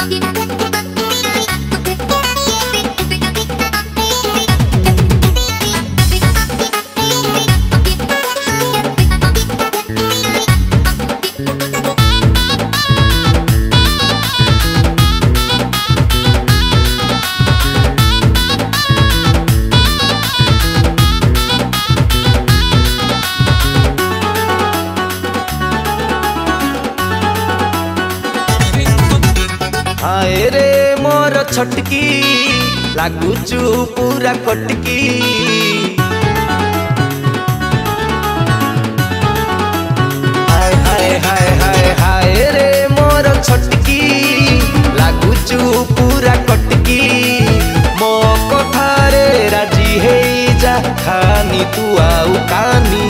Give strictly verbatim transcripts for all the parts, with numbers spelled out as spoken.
आए रे मोर छटकी लागुचु पूरा कटकी। हाय हाय हाय हाय हाय रे मोर छटकी लागुचु पूरा कटकी। मो कथारे राजी हे जा खानी तू आउ कानी।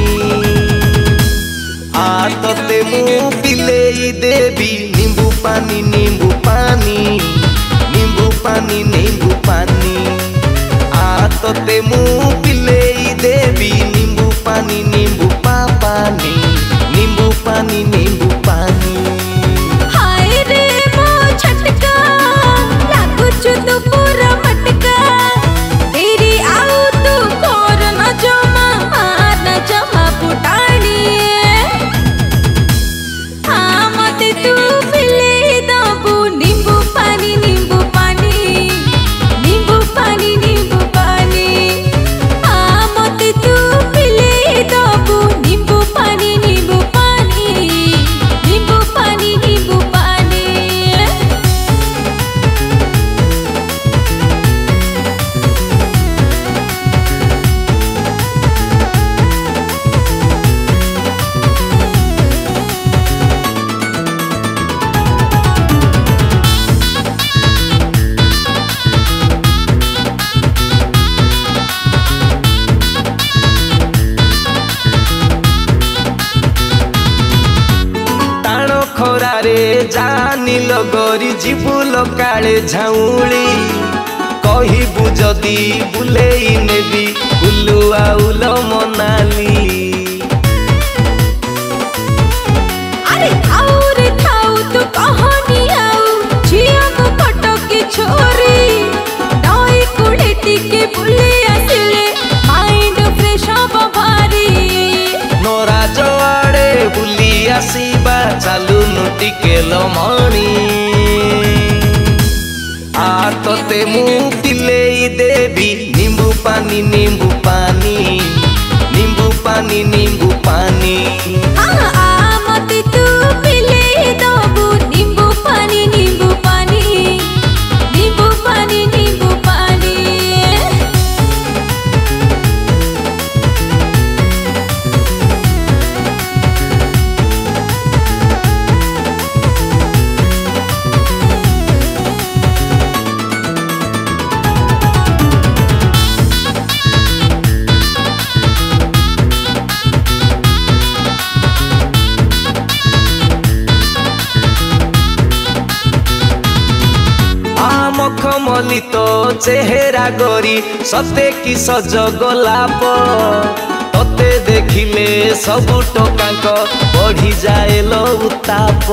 आ तोते मु पिलेई देवी नींबू पानी नींबू पानी नींबू पानी नींबू पानी। आ तोते मु पिलेई देवी नींबू पानी नींबू पानी नींबू पानी नींबू पानी। हाय रे मो छटका लागुचु तू पूरा मटका। तेरी आउ तू खोर न जमा मार न जमा पुटानी। हाँ मते तू पिले दबू नींबू पानी नींबू पानी नींबू पानी नींबू पानी। हाँ मते तू पिले दबू नींबू पानी नींबू पानी नींबू पानी नींबू पानी। खरारे जानी लगरी जीबुल काले झाउली। कहिबु जदी बुलेई नेबी उलु आउल मनाली। अरे थाउ रे थाउ तू कहानी आउ झिया को कटकी छोरी। नई कुड़े टिके बुले आसिले माइंड फ्रेश हब भारी। नोरा जोआड़े बुली आसीबा चालू टिके लमणी। आ तोते मु पिलेई देवी नींबू पानी नींबू पानी नींबू पानी नींबू पानी। आ आ मते तू पिले दबू नींबू पानी नींबू पानी नींबू पानी नींबू पानी। मखमली तो चेहरा गोरी सते कि सज गोलाप। तोते देखिले सबु टोकांक बढ़ी जाए लो उताप।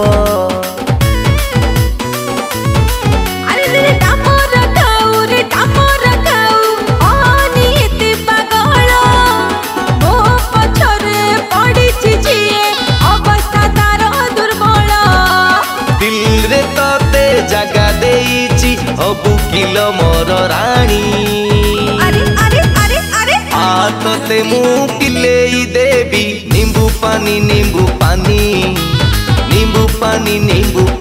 अरे रे टामर खाऊ रे टामर खाऊ आनी एते पागल। मो पछरे पड़िछि जिए अवस्था तार दुर्बल। दिल रे तोते जगा देइछि अबु किलो मोर रानी। अरे अरे अरे अरे आ तोते मु पिलेई देवी नींबू पानी नींबू पानी नींबू पानी नींबू